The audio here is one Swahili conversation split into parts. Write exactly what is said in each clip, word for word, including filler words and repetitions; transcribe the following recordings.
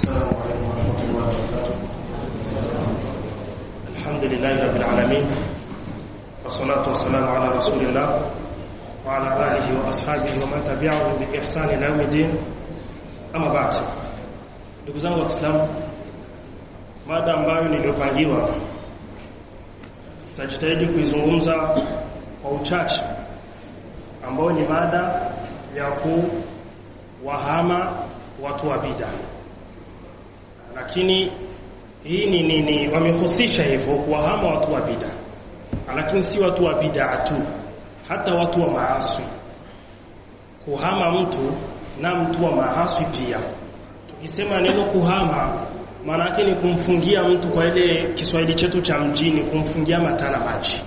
السلام عليكم ورحمة الله وبركاته. الحمد لله رب العالمين والصلاة والسلام على رسول الله وعلى آله وأصحابه ومن تبعهم بإحسان إلى يوم الدين. Ama baada, ndugu zangu wa Kiislamu, mada ambayo niliyopangiwa tutajitahidi kuizungumza kwa uchache, ambao ni mada ya kuwahama watu wa bid'a. Lakini hii ni nini, wamehusisha hivyo kuwahama watu wa bid'a, lakini si watu wa bid'a tu, hata watu wa maasi. Kuhama mtu na mtu wa maasi pia. Tukisema neno kuhama, maana yake ni kumfungia mtu, kwa ile Kiswahili chetu cha mjini, kumfungia matana maji.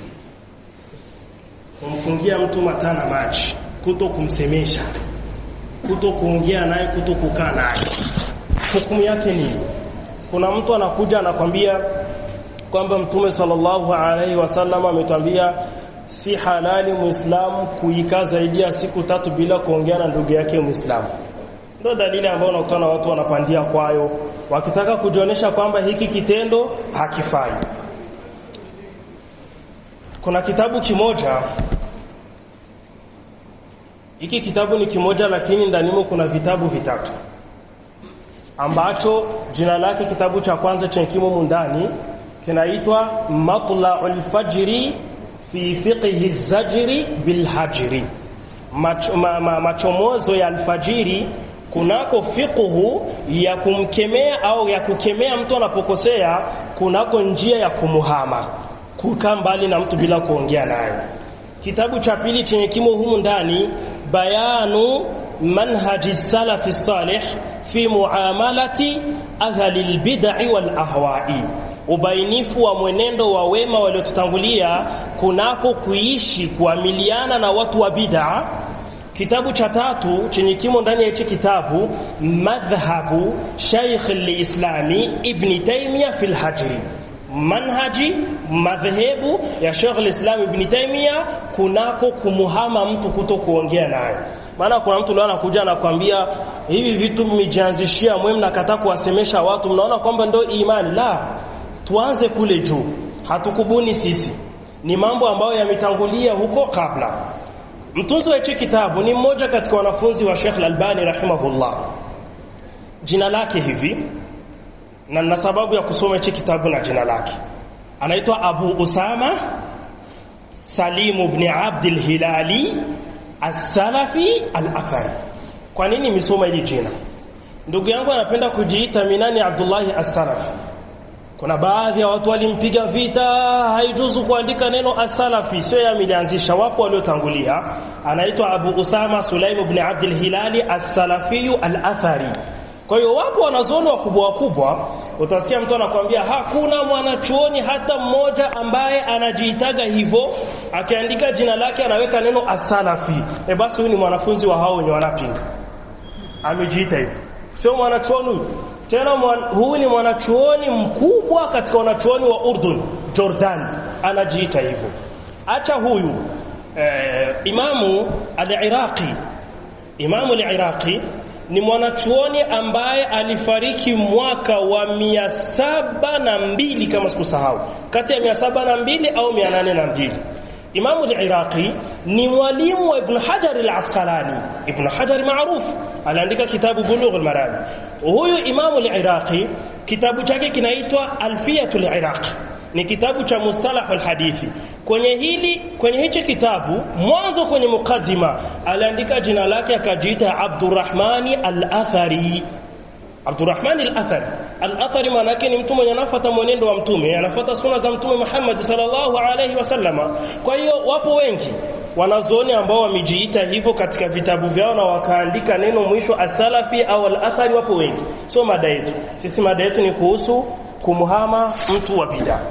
Kumfungia mtu matana maji, kuto kumsemesha, kuto kuongea naye, kuto kukaa naye. Hukumu yake ni, kuna mtu anakuja anakwambia kwamba Mtume sallallahu alaihi wasallam ametwambia si halali Muislamu kuikaa zaidi ya siku tatu bila kuongea na ndugu yake Muislamu. Ndio dalili ambayo unakutana watu wanapandia kwayo, wakitaka kujionyesha kwamba hiki kitendo hakifai. Kuna kitabu kimoja, hiki kitabu ni kimoja lakini ndanimo kuna vitabu vitatu, ambacho jina lake kitabu cha kwanza chenye kimo mundani kinaitwa Matla'ul Fajri fi fiqhi zajri bil hajri, Mach, ma, ma, machomozo ya alfajiri kunako fiqhu ya kumkemea au ya kukemea mtu anapokosea, kunako njia ya kumuhama, kukaa mbali na mtu bila kuongea naye. Kitabu cha pili chenye kimo humu ndani, Bayanu manhaji salafi salih fi muamalati ahli albid'i wal ahwa'i, ubainifu wa mwenendo wa wema waliotutangulia kunako kuishi kuamiliana na watu wa bid'a. Kitabu cha tatu chenye kimo ndani ya hichi kitabu, Madhhabu Sheikh al-Islami Ibn Taymiyyah fil Hajri, manhaji madhehebu ya Sheikh al-Islam Ibn Taymiyyah kunako kumuhama mtu kuto kuongea naye. Maana kuna mtu leo anakuja anakuambia hivi vitu mmejianzishia mwe mnakataa kuwasemesha watu, mnaona kwamba ndio imani. La, tuanze kule juu, hatukubuni sisi, ni mambo ambayo yametangulia huko kabla. Mtunzi wa hicho kitabu ni mmoja katika wanafunzi wa Sheikh Al-Albani rahimahullah. Jina lake hivi, na na sababu ya kusoma hicho kitabu na jina lake, anaitwa Abu Usama Salim ibn Abd al-Hilali as-Salafi al-Athari. Kwa nini nimesoma hili jina? Ndugu yangu anapenda kujiita minani Abdullah as-Salafi. Kuna baadhi ya watu walimpiga vita, haijuzu kuandika neno as-Salafi, sio yeye alianzisha, wapo waliotangulia. Anaitwa Abu Usama Sulaim ibn Abd al-Hilali as-Salafi al-Athari. Kwa hiyo wapo wanazuoni wakubwa wakubwa, utasikia mtu anakuambia hakuna mwanachuoni hata mmoja ambaye anajiitaga hivyo, akiandika jina lake anaweka neno as-Salafi. E basi huyu ni mwanafunzi wa hao wenye wanapinga, amejiita hivyo, sio mwanachuoni tena. Huyu ni mwanachuoni mkubwa katika wanachuoni wa Urdun, Jordan, anajiita hivyo. Acha huyu eh, Imamu al-Iraqi. Imamu al-Iraqi ni mwanachuoni ambaye alifariki mwaka wa mia saba na mbili kama sikusahau, kati ya mia saba na mbili au mia nane na mbili. Imamu al-Iraqi ni mwalimu wa Ibn Hajar al-Asqalani. Ibn Hajar maarufu, aliandika kitabu Bulugh al-Maram. Huyu Imamu al-Iraqi kitabu chake kinaitwa Alfiyatul Iraqi, ni kitabu cha mustalah al-hadithi. Kwenye hili kwenye hicho kitabu, mwanzo kwenye mukaddima aliandika jina lake akajiita Abdurrahmani al-Athari. Abdurrahmani al-Athari. Al-Athari maana yake ni mtu mwenye anafuata mwenendo wa mtume, anafuata sunna za mtume Muhammad sallallahu alaihi wasallama. Kwa hiyo wapo wengi wanazuoni ambao wamejiita hivyo katika vitabu vyao na wakaandika neno mwisho as-Salafi au al-Athari, wapo wengi. So mada yetu sisi, mada yetu ni kuhusu kumuhama mtu wa bid'a.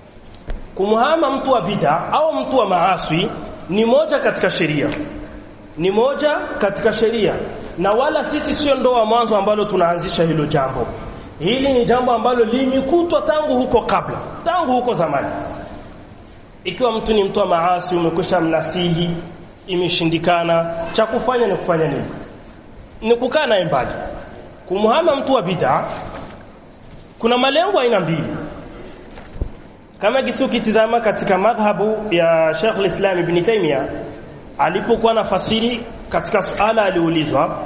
Kumuhama mtu wa bid'a au mtu wa maasi ni moja katika sheria, ni moja katika sheria, na wala sisi sio ndo wa mwanzo ambalo tunaanzisha hilo jambo. Hili ni jambo ambalo limekutwa tangu huko kabla, tangu huko zamani. Ikiwa mtu ni mtu wa maasi, umekwisha mnasihi, imeshindikana, cha kufanya ni kufanya nini? Ni kukaa naye mbali. Kumuhama mtu wa bid'a kuna malengo aina mbili. Kama kisu kitizama katika madhhabu ya Sheikh al-Islam Ibn Taymiyyah alipokuwa nafasiri katika suala aliulizwa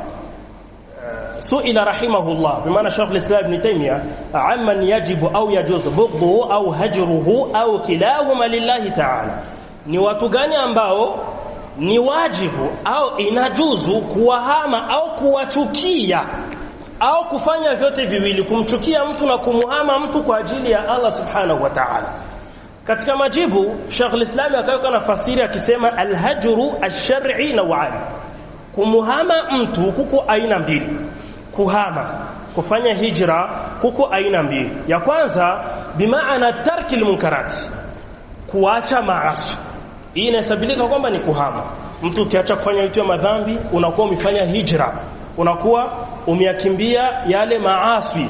suila rahimahullah bimaana Sheikh al-Islam Ibn Taymiyyah amman yajibu au yajuzu bughduhu au hajruhu au kilahuma lillahi ta'ala, ni watu gani ambao ni wajibu au inajuzu kuwahama au kuwachukia au kufanya vyote viwili, kumchukia mtu na kumuhama mtu kwa ajili ya Allah subhanahu wa ta'ala. Katika majibu Sheikh al-Islam akaweka nafasiri akisema al-hajru ash-shar'i naw'an, kumuhama mtu kuko aina mbili. Kuhama, kufanya hijra kuko aina mbili. Ya kwanza bimaana tarki al-munkarat, kuacha maasi. Hii inasabilika kwamba ni kuhama. Mtu ukiacha kufanya vitu vya madhambi unakuwa umefanya hijra, unakuwa umeyakimbia yale maasi.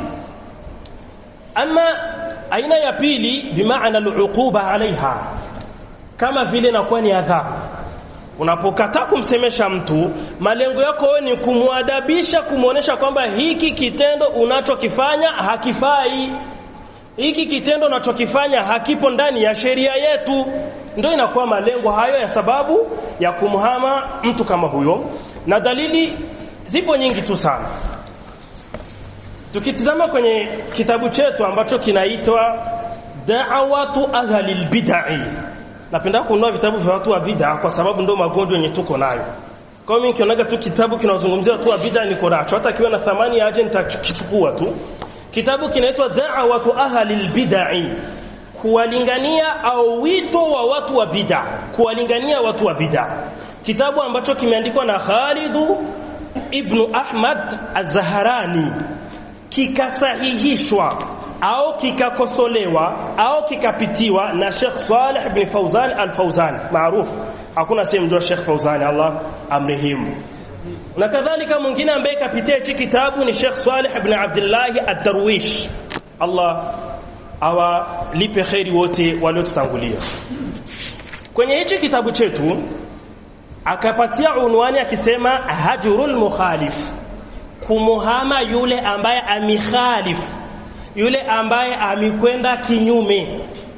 Ama aina ya pili bimaana al-uquba alaiha, kama vile inakuwa ni adhabu. Unapokataa kumsemesha mtu, malengo yako wewe ni kumwadabisha, kumuonesha kwamba hiki kitendo unachokifanya hakifai, hiki kitendo unachokifanya hakipo ndani ya sheria yetu. Ndio inakuwa malengo hayo ya sababu ya kumhama mtu kama huyo, na dalili zipo nyingi tu sana. Tukitizama kwenye kitabu chetu ambacho kinaitwa Da'watu Ahlil Bid'ah, napenda kununua vitabu vya watu wa bid'a kwa sababu ndio magonjwa yenye tuko nayo. Kwa mimi nikionaga tu kitabu kinazungumzia watu wa bid'a niko nacho, hata kiwa na thamani aje nitakichukua tu. Kitabu kinaitwa Da'watu Ahlil Bid'ah, kuwalingania au wito wa watu wa bid'a, kuwalingania watu wa bid'a. Kitabu ambacho kimeandikwa na Khalid ibn Ahmad az-Zahrani, kikasahihishwa au kikakosolewa au kikapitiwa na Sheikh Saleh ibn Fawzan al-Fawzan maarufu, hakuna sehemu ndio Sheikh Fawzan Allah amrehemu. Na kadhalika mwingine ambaye kapitia hichi kitabu ni Sheikh Saleh ibn Abdullah ad-Darwish, Allah awalipe khairi wote waliotutangulia. Kwenye hichi kitabu chetu akapatia unwani akisema hajrul mukhalif, kumuhama yule ambaye amikhalif, yule ambaye amekwenda kinyume.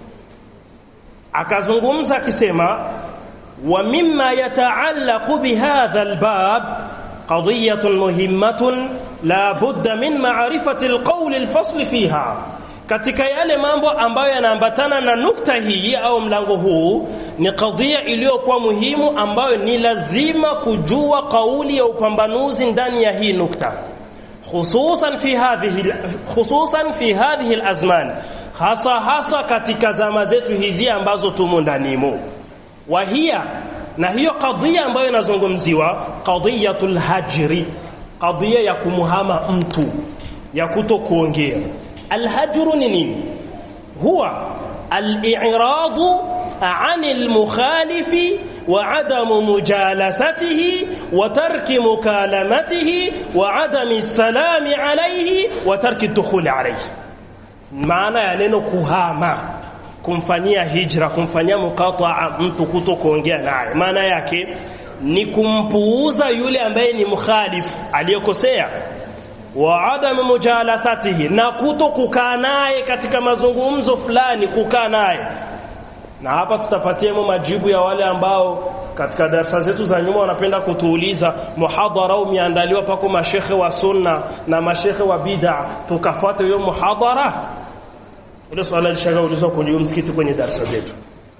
Akazungumza akisema wa mimma yataallaqu bihadha albab qadiyatun muhimmatun la budda min ma'rifati alqawl alfasl fiha. Katika yale mambo ambayo yanaambatana na nukta hii au mlango huu ni kadhia iliyokuwa muhimu ambayo ni lazima kujua kauli ya upambanuzi ndani ya hii nukta, hususan fi hadhihi hususan fi hadhihi alazman, hasa hasa katika zama zetu hizi ambazo tumo ndanimo. Wahia, na hiyo kadhia ambayo inazungumziwa qadiyatul hajri, kadhia ya kumuhama mtu, ya kutokuongea. Alhajru ni nini? Huwa al-i'radu 'anil mukhalifi wa 'adamu mujalasatihi wa tarki mukalamatihi wa 'adami salami alayhi wa tarki dukhuli alayhi. Maana ya neno kuhama, kumfanyia hijra, kumfanyia muqata'a mtu kutokuongea naye, maana yake ni kumpuuza yule ambaye ni mukhalif, aliyokosea, wa adam mujalasatihi, na kuto kukaa naye katika mazungumzo fulani, kukaa naye. Na hapa tutapatia majibu ya wale ambao katika darasa zetu za nyuma wanapenda kutuuliza muhadhara umeandaliwa pako mashekhe wa sunna na mashekhe wa bid'a, tukafuata hiyo muhadhara. Ile swala lishaulizwa kwenye msikiti kwenye darasa zetu.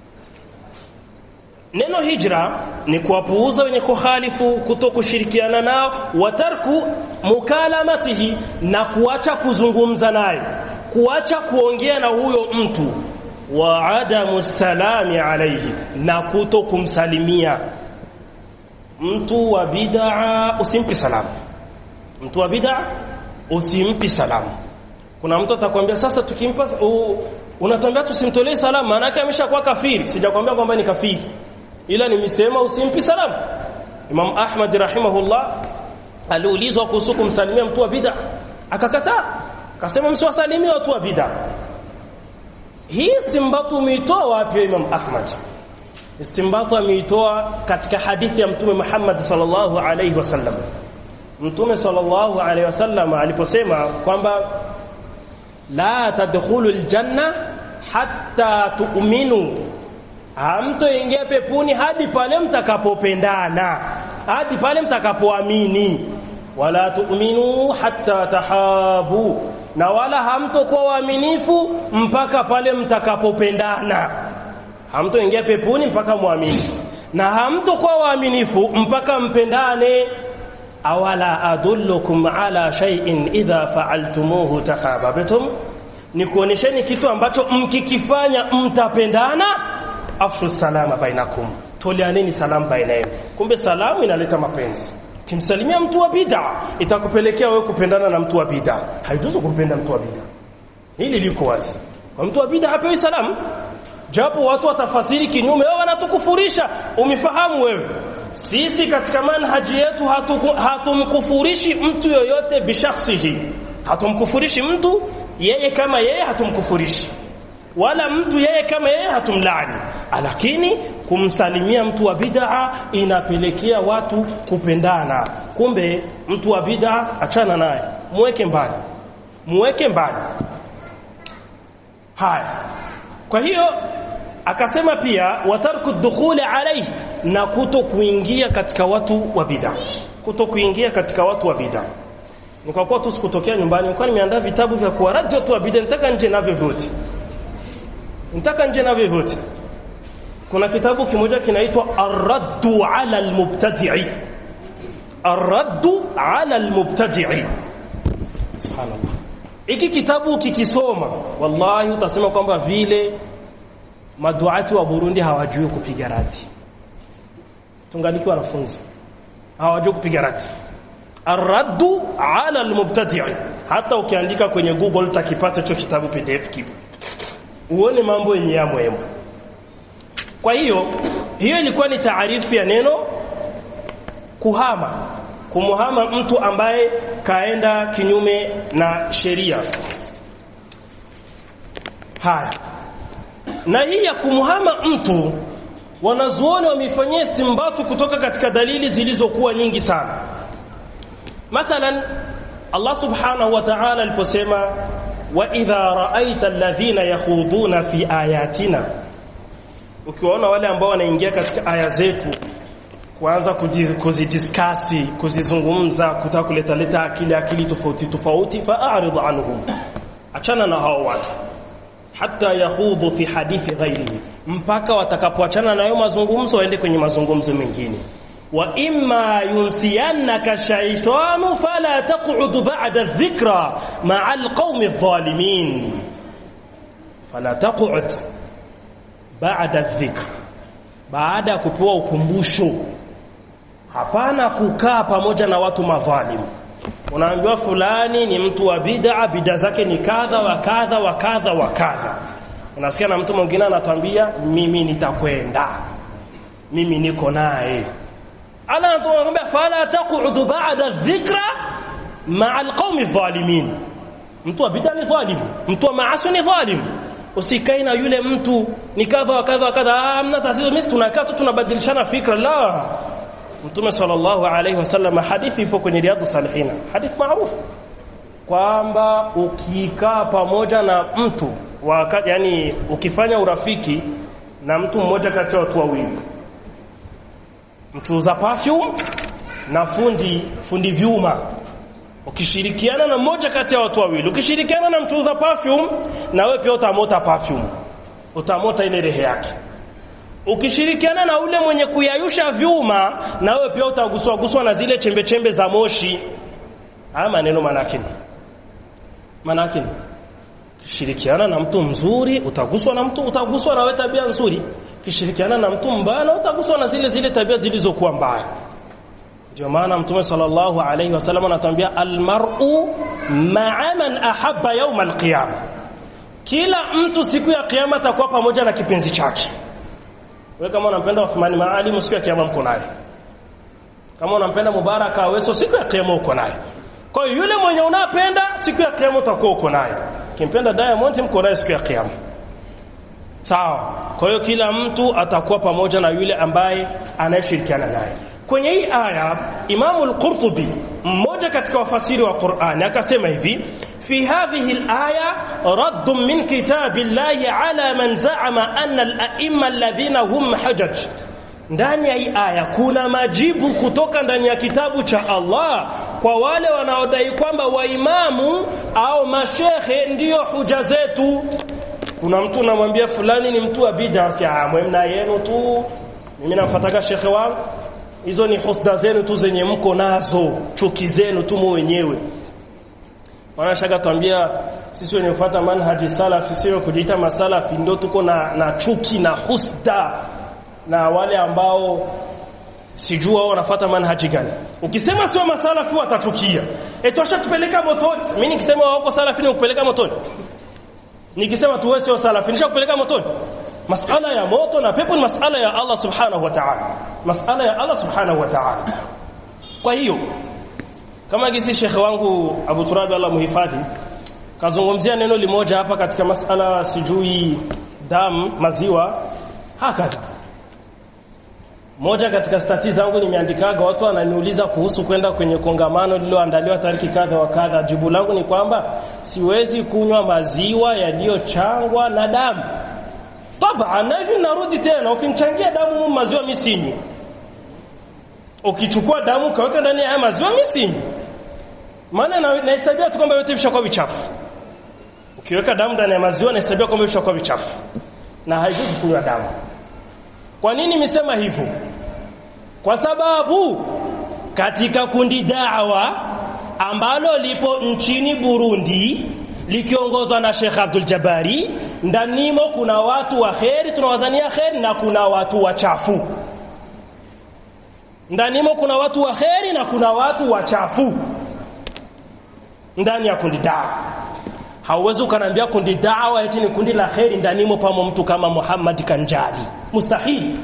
Neno hijra ni kuwapuuza wenye kukhalifu, kutokushirikiana nao, watarku mukalamatihi, na kuacha kuzungumza naye, kuacha kuongea na huyo mtu, wa adamu salami alayhi, na kutokumsalimia. Mtu wa bid'a usimpi salamu, mtu wa bid'a usimpi salamu. Kuna mtu atakwambia sasa tukimpa unatuambia tusimtolee salamu, maana yake ameshakuwa kafiri. Sijakwambia kwamba ni kafiri, ila nimesema usimpi salamu. Imam Ahmad rahimahullah aliulizwa kuhusu kumsalimia mtu wa bid'a, akakataa, akasema msiwasalimie watu wa bid'a. Hii istimbatu umeitoa wapi Imam Ahmad? Istimbatu ameitoa katika hadithi ya Mtume Muhammad sallallahu alayhi wasallam. Mtume sallallahu alaihi wasallam aliposema kwamba la tadkhulul janna hatta tu'minu, hamtoingia peponi hadi pale mtakapopendana, hadi pale mtakapoamini. Wala tu'minu hatta tahabu, na wala hamtokuwa waaminifu mpaka pale mtakapopendana. Hamtoingia peponi mpaka muamini, na hamtokuwa waaminifu mpaka mpendane. Awala adullukum ala shay'in idha fa'altumuhu tahabbtum, nikuonesheni kitu ambacho mkikifanya mtapendana. Afshu salama bainakum, toleaneni salamu baina yenu. Kumbe salamu inaleta mapenzi. Kimsalimia mtu wa bid'a itakupelekea wewe kupendana na mtu wa bid'a. Haijuzu kumpenda mtu wa bid'a, hili liko wazi. Kwa mtu wa bid'a hapewi salamu, japo watu watafasiri kinyume, wao wanatukufurisha. Umefahamu wewe? Sisi katika manhaji yetu hatumkufurishi mtu yoyote bishakhsihi, hatumkufurishi mtu yeye kama yeye, hatumkufurishi wala mtu yeye kama yeye hatumlaani, lakini kumsalimia mtu wa bid'a inapelekea watu kupendana. Kumbe mtu wa bid'a achana naye, muweke mbali, muweke mbali. Haya, kwa hiyo akasema pia watarku dukhuli alayhi, na kuto kuingia katika watu wa bid'a, kuto kuingia katika watu wa bid'a. Ni kwa kuwa tu sikutokea nyumbani, nilikuwa nimeandaa vitabu vya kuwaraji watu wa bid'a, nitaka nje navyo vyote, nitaka nje navyo vyote. Kuna kitabu kimoja kinaitwa Ar-Raddu 'ala al-Mubtadi'i, Ar-Raddu 'ala al-Mubtadi'i. Subhanallah, hiki kitabu kikisoma wallahi utasema kwamba vile maduati wa Burundi hawajui kupiga radi. Tungaliki wanafunzi hawajui kupiga radi. Ar-Raddu 'ala al-Mubtadi'i, hata ukiandika kwenye Google utakipata hicho kitabu P D F kipo, uone mambo yenye ya muhimu. Kwa hiyo hiyo ilikuwa ni taarifu ya neno kuhama, kumuhama mtu ambaye kaenda kinyume na sheria. Haya, na hii ya kumuhama mtu wanazuoni wamefanyia istimbatu kutoka katika dalili zilizokuwa nyingi sana. Mathalan, Allah subhanahu wa ta'ala aliposema wa idha ra'aita alladhina yakhuduna fi ayatina, ukiwaona wale ambao wanaingia katika aya zetu kuanza kuzidiscuss, kuzizungumza, kutaka kuleta leta akili akili tofauti tofauti, fa'arid anhum, achana na hao watu, hatta yakhudhu fi hadithi ghairihi, mpaka watakapoachana na hayo mazungumzo waende kwenye mazungumzo mengine. Wa imma yunsiyannaka shaytanu fala taq'ud ba'da adh-dhikra ma'a al-qaumi adh-dhalimin, fala taq'ud ba'da adh-dhikra, baada ya kupewa ukumbusho. Hapana kukaa pamoja na watu madhalimu. Unaambiwa fulani ni mtu wa bid'a, bid'a zake ni kadha wa kadha wa kadha wa kadha. Unasikia na mtu mwingine anatuambia mimi nitakwenda, mimi niko naye. Ala anatuambia fala taq'ud ba'da adh-dhikra ma'a al-qaumi adh-dhalimin. Mtu wa bid'a ni dhalim, mtu wa maasi ni dhalim. Usikae na yule mtu ni kadha wa kadha wa kadha, amna tatizo, mimi tunakaa tu tunabadilishana fikra. La, Mtume sallallahu alayhi wasallam, hadithi ipo kwenye Riyadhus Salihin, hadithi maarufu kwamba ukikaa pamoja na mtu wakati, yani ukifanya urafiki na mtu mmoja kati ya watu wawili, mchuuza perfume na fundi fundi vyuma, ukishirikiana na mmoja kati ya watu wawili, ukishirikiana na mchuuza perfume, na wewe pia utamota perfume, utamota ile rehe yake. Ukishirikiana na ule mwenye kuyayusha vyuma, na wewe pia utaguswa guswa na zile chembe chembe za moshi. Haya maneno manakini, manakini. Kishirikiana na mtu mzuri utaguswa na mtu, utaguswa na wewe tabia nzuri. Kishirikiana na mtu mbaya utaguswa na zile zile tabia zilizokuwa mbaya. Ndio maana Mtume sallallahu alayhi wasallam anatuambia almar'u ma'a man ahabba yawm alqiyama, kila mtu siku ya kiyama atakuwa pamoja na kipenzi chake. Wewe kama unampenda Uthmani Maalim, siku ya kiyama mko naye. Kama unampenda Mubarak Aweso, siku ya kiyama uko naye. Kwa hiyo yule mwenye unapenda siku ya kiyama utakuwa uko naye. Kimpenda Diamond mko naye siku ya kiyama. Sawa. Kwa hiyo kila mtu atakuwa pamoja na yule ambaye anayeshirikiana naye. kwenye hii aya Imam al-Qurtubi mmoja katika wafasiri wa Qur'an akasema hivi fi hadhihi al-aya radd min kitabillahi ala man za'ama anna al-a'imma alladhina hum hujaj. Ndani ya hii aya kuna majibu kutoka ndani ya kitabu cha Allah kwa wale wanaodai kwamba waimamu au mashehe ndio huja zetu. Kuna mtu namwambia fulani ni mtu wa bid'a, si amwemna yenu tu, mimi nafuataka shekhe wangu. Hizo ni husda zenu tu zenye mko nazo, chuki zenu tu wenyewe. Wanashaka tuambia sisi wenye kufuata manhaji salafi sio kujiita masalafi ndio tuko na, na chuki na husda na wale ambao sijua wao wanafuata manhaji gani. Ukisema sio masalafi watachukia. Eti washatupeleka motoni. Mimi nikisema wao salafi ni kupeleka motoni. Nikisema tu wewe sio salafi nishakupeleka motoni. Masala ya moto na pepo ni masala ya Allah subhanahu wa ta'ala. Masala ya Allah subhanahu wa ta'ala. Kwa hiyo kama gisi shekhe wangu Abu Turabi Allah muhifadhi kazungumzia neno limoja hapa katika masala sijui damu maziwa hakika. Moja katika stati zangu nimeandikaga watu wananiuliza kuhusu kwenda kwenye kongamano lililoandaliwa tariki kadha wa kadha. Jibu langu ni kwamba siwezi kunywa maziwa yaliyochangwa na damu. Tabaan hivi narudi tena ukimchangia damu maziwa misinywi. Ukichukua damu kaweka ndani ya maziwa misinywi. Maana nahesabia tu kwamba yote vishakuwa vichafu. Ukiweka damu ndani ya maziwa nahesabia kwamba vishakuwa vichafu. Na haijuzu kunywa damu. Kwa nini nimesema hivyo? Kwa sababu katika kundi da'wa ambalo lipo nchini Burundi likiongozwa na Sheikh Abdul Jabari, ndanimo kuna watu wa kheri tunawazania kheri na kuna watu wachafu. Ndanimo kuna watu wa kheri na kuna watu wachafu. Ndani ya kundi da'wa. Hauwezi ukaniambia kundi da'wa eti ni kundi la kheri ndanimo pamo mtu kama Muhammad Kanjali. Mustahili.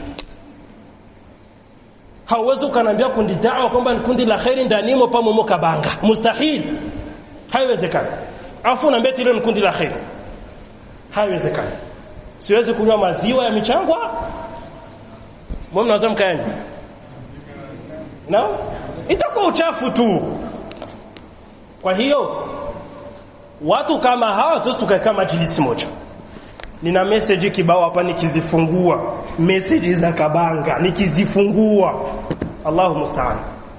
Hauwezi ukaniambia kundi da'wa kwamba ni kundi la kheri ndanimo pamo Mokabanga. Mustahili. Haiwezekani. Afu unaambia hilo ni kundi la kheri. Haiwezekani. Siwezi kunywa maziwa ya michangwa. Mbona mnaweza mkaeni? No? Itakuwa uchafu tu. Kwa hiyo watu kama hawa tu tukakaa majilisi moja. Nina message kibao hapa nikizifungua. Message za Kabanga nikizifungua. Allahu musta'an.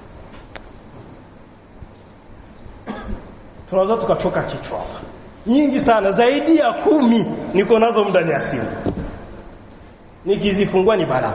Tunaweza tukachoka kichwa. Nyingi sana zaidi ya kumi niko nazo ndani ya simu. Nikizifungua ni balaa.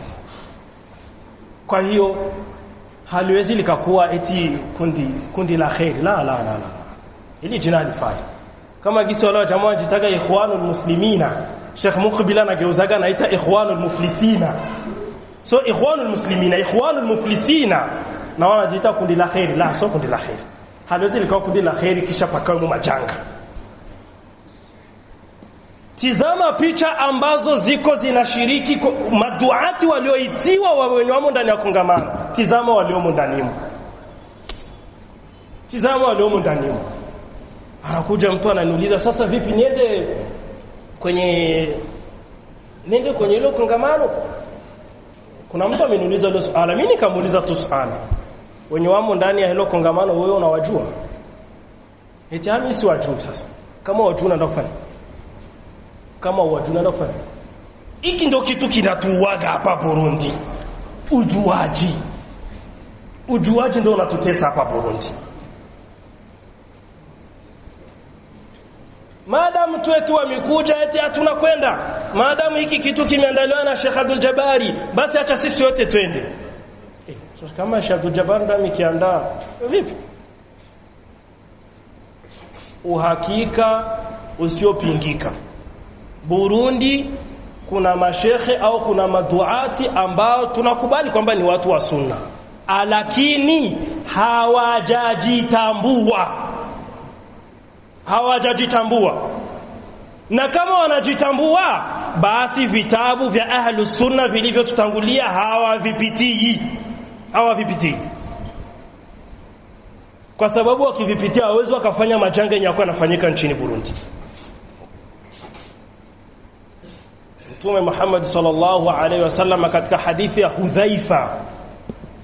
Kwa hiyo haliwezi likakuwa eti kundi kundi la khair. La la la la. Hili jina halifai. Kama gisi wale jamaa wajitaga ikhwanul muslimina, Sheikh Muqbil anageuzaga naita ikhwanul muflisina. So ikhwanul muslimina, ikhwanul muflisina na wanajiita kundi la khair. La, so kundi la khair. Haliwezi likawa kundi la khair kisha pakawe majanga. Tizama picha ambazo ziko zinashiriki maduati walioitiwa wenye wamo ndani ya kongamano. Tizama waliomo ndani. Tizama waliomo ndani. Anakuja mtu ananiuliza sasa vipi niende kwenye niende kwenye hilo kongamano? Kuna mtu ameniuliza hilo swali. Mimi nikamuuliza tu swali. Wenye wamo ndani ya hilo kongamano wewe unawajua? Eti mimi si wajua sasa. Kama wajua unaenda kufanya? Kama wajua unaenda kufanya? Hiki ndio kitu kinatuuaga hapa Burundi. Ujuaji. Ujuaji ndio unatutesa hapa Burundi. Maadamu wetu wamekuja eti hatuna kwenda. Maadamu hiki kitu kimeandaliwa na Sheikh Abdul Jabari, basi acha sisi wote twende. Eh, kama Sheikh Abdul Jabari ndio amekiandaa, vipi? Uhakika usiopingika. Burundi kuna mashehe au kuna maduati ambao tunakubali kwamba ni watu wa sunna. Lakini hawajajitambua. Hawajajitambua. Na kama wanajitambua basi vitabu vya ahlus sunna vilivyotutangulia hawavipitii. Hawavipitii. Kwa sababu wakivipitia hawezi wakafanya majanga yenye yanafanyika nchini Burundi. Mtume Muhammad sallallahu alaihi wasallam katika hadithi ya Hudhaifa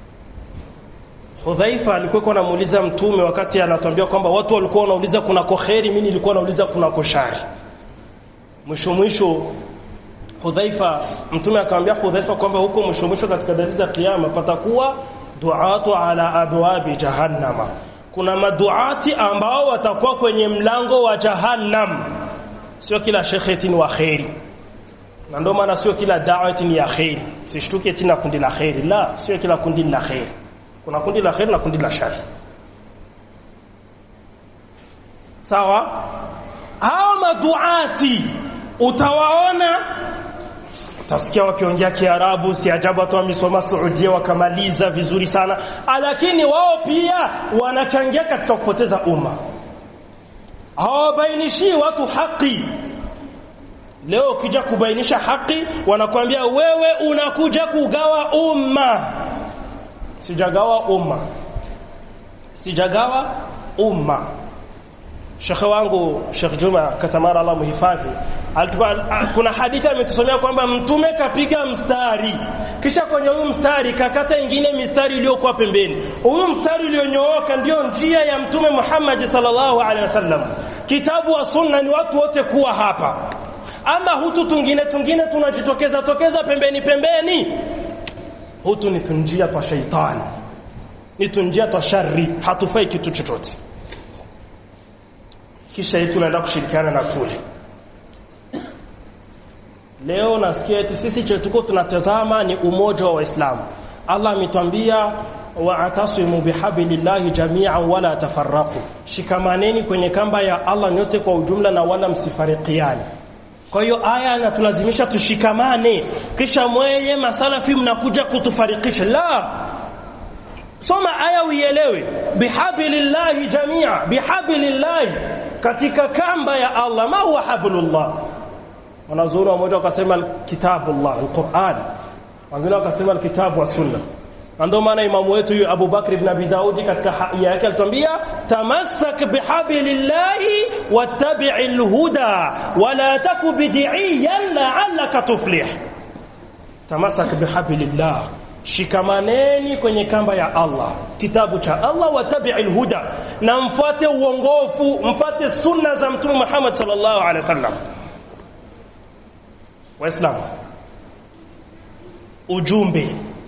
Hudhaifa alikuwa anamuuliza mtume wakati anatuambia kwamba watu walikuwa wanauliza kuna kheri, mimi nilikuwa nauliza kuna shari. Mwisho mwisho Hudhaifa, mtume akamwambia Hudhaifa kwamba huko mwisho mwisho katika dalili za kiyama patakuwa duatu ala abwabi jahannama. Kuna maduati ambao watakuwa kwenye mlango wa jahannam. Sio kila shekhe ni wa khairi. Na ndio maana sio kila da'wati ni ya khairi. Sishtuke tena kundi la khairi. La, sio kila kundi la khairi. Kuna kundi la khairi na kundi la shari. Sawa? Hao maduati utawaona, utasikia wakiongea Kiarabu, si ajabu watu wamesoma Saudia wakamaliza vizuri sana, lakini wao pia wanachangia katika kupoteza umma. Hawabainishi watu haki. Leo ukija kubainisha haki wanakuambia wewe unakuja kugawa umma. Sijagawa umma. Sijagawa umma. Sheikh wangu Sheikh Juma Katamara Allah muhifadhi, kuna hadithi ametusomea kwamba mtume kapiga mstari, kisha kwenye huyu mstari kakata ingine mistari iliyokuwa pembeni. Huyu mstari ulionyooka ndio njia ya mtume Muhammad sallallahu alaihi wasallam. Kitabu wa sunna ni watu wote kuwa hapa. Ama hutu tungine tungine tunajitokeza tokeza pembeni pembeni, hutu ni tunjia twa shaitani, ni tunjia twa shari, hatufai kitu chochote. Kisha hii tunaenda kushirikiana na tule. Leo nasikia eti sisi chetuko tunatazama ni umoja wa Waislamu. Allah ametuambia wa'tasimu bihablillahi jami'an wala tafarraqu. Shikamaneni kwenye kamba ya Allah nyote kwa ujumla na wala msifarikiane. Kwa hiyo aya inatulazimisha tushikamane. Kisha mweye masalafi mnakuja kutufarikisha. La. Soma aya uielewe. Bihablillahi jami'a, bihablillahi, katika kamba ya Allah. Ma huwa hablullah? Wanazuoni mmoja wakasema kitabullah, alquran. Wengine wakasema alkitabu wa sunna. Ndio maana imamu wetu yu Abu Bakr ibn Abi Daud katika haya yake alituambia tamassak bihablillahi wattabi'il huda wala taku bid'iyan la'allaka tuflih. Tamassak bihablillah, shikamaneni kwenye kamba ya Allah, kitabu cha Allah, wattabi'il huda, na mfuate uongofu, mfuate sunna za mtume Muhammad sallallahu alaihi wasallam. Waislamu, ujumbe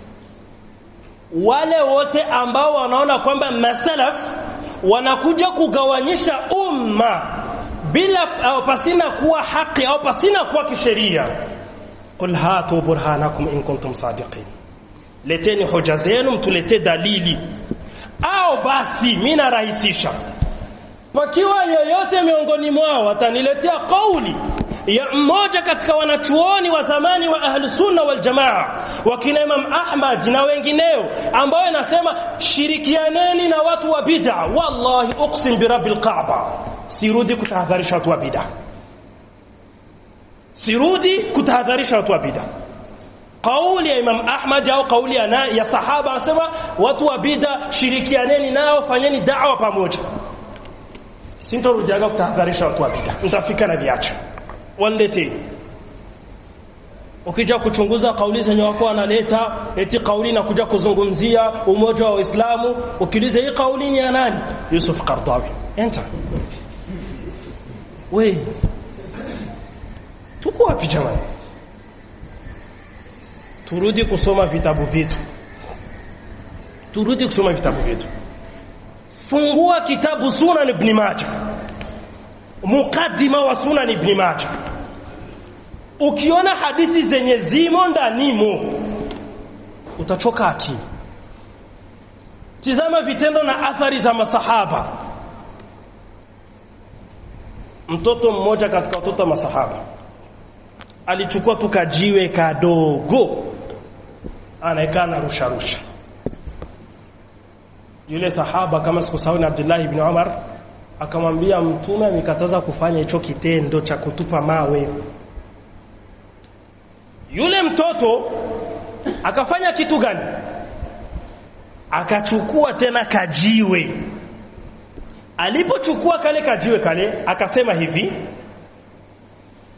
wale wote ambao wanaona kwamba masalaf wanakuja kugawanyisha umma bila au pasina kuwa haki au pasina kuwa kisheria, qul hatu burhanakum in kuntum sadiqin, leteni hoja zenu, mtulete dalili. Au basi mimi narahisisha, pakiwa yoyote miongoni mwao wataniletea kauli ya mmoja katika wanachuoni wa zamani wa ahli sunna wal jamaa, wakina Imam Ahmad na wengineo, ambao inasema shirikianeni na watu wa bid'a, wallahi uqsim bi rabbil Kaaba, sirudi kutahadharisha watu wa bid'a, sirudi kutahadharisha watu wa bid'a. Kauli ya Imam Ahmad au kauli ya, na, ya sahaba anasema watu wa bid'a shirikianeni nao, fanyeni da'wa pamoja. Sintorudiaga kutahadharisha watu wa bid'a, nitafika na viacha wandete. Ukija kuchunguza kauli zenye wako analeta eti kauli na kuja kuzungumzia umoja wa Uislamu, ukiuliza hii kauli ni ya nani? Yusuf Qaradawi. Enter. Wewe tuko wapi jamani? Turudi kusoma vitabu vyetu. Turudi kusoma vitabu vyetu. Fungua kitabu Sunan Ibn Majah, mukaddima wa Sunan Ibn Majah. Ukiona hadithi zenye zimo ndanimo utachoka akili. Tizama vitendo na athari za masahaba. Mtoto mmoja katika watoto wa masahaba alichukua tukajiwe kadogo, anaekana rusha rusha. Yule sahaba kama sikusahau ni Abdullah ibn Umar, akamwambia mtume amekataza kufanya hicho kitendo cha kutupa mawe. Yule mtoto akafanya kitu gani? Akachukua tena kajiwe. Alipochukua kale kajiwe kale, akasema hivi,